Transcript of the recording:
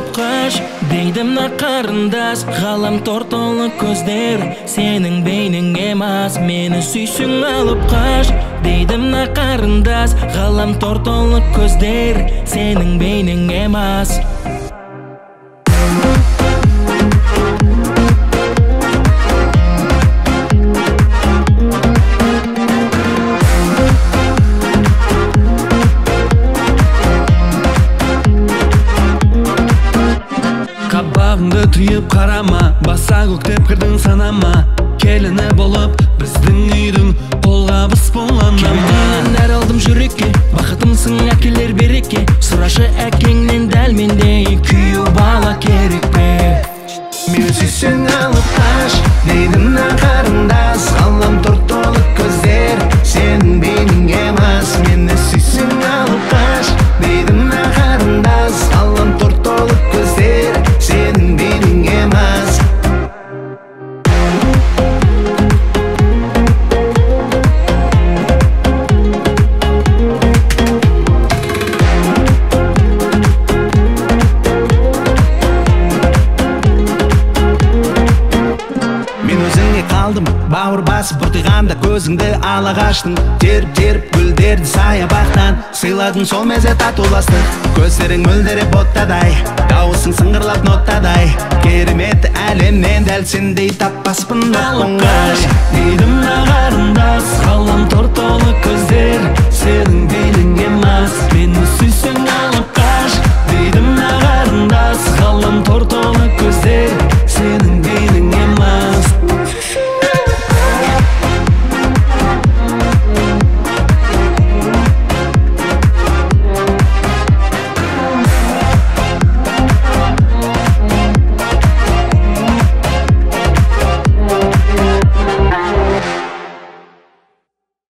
алып қаш дейді мына қарындас. Ғаламтор толы көздер, сенің бейнең емас. Мені сүйсің алып қаш дейді мына қарындас. Ғаламтор толы көздер, сенің бейнең емас. Қабағыңды түйіп қарама, баса көктеп кірдің санама. Келіні болып біздің үйдің қолғабыс болғаннан Кеудемнен нәр алдым жүрекке, бақытымсың әкелер береке. Сұрашы әкеңнен дәл мендей күйеу бала керек пе? Мені сүйсең алып қаш дейді мына қарындас. Ғаламтор толы көздер, сенің бейнең емас. Мені сүйсең алып қаш дейді мына қарындас. Ғаламтор толы көздер, сенің бейнең емас. Қалдым бауыр басып бұртиғанда көзіңді ала қаштың. Теріп гүлдерді саябақтан сыйладың, сол мезет татуластық. Көздерің мөлдіреп оттадай, дауысың сыңғырлап ноттадай. Кереметті әлемнен дәл сендей таппаспын. Алып қаш дейді мына қарындас.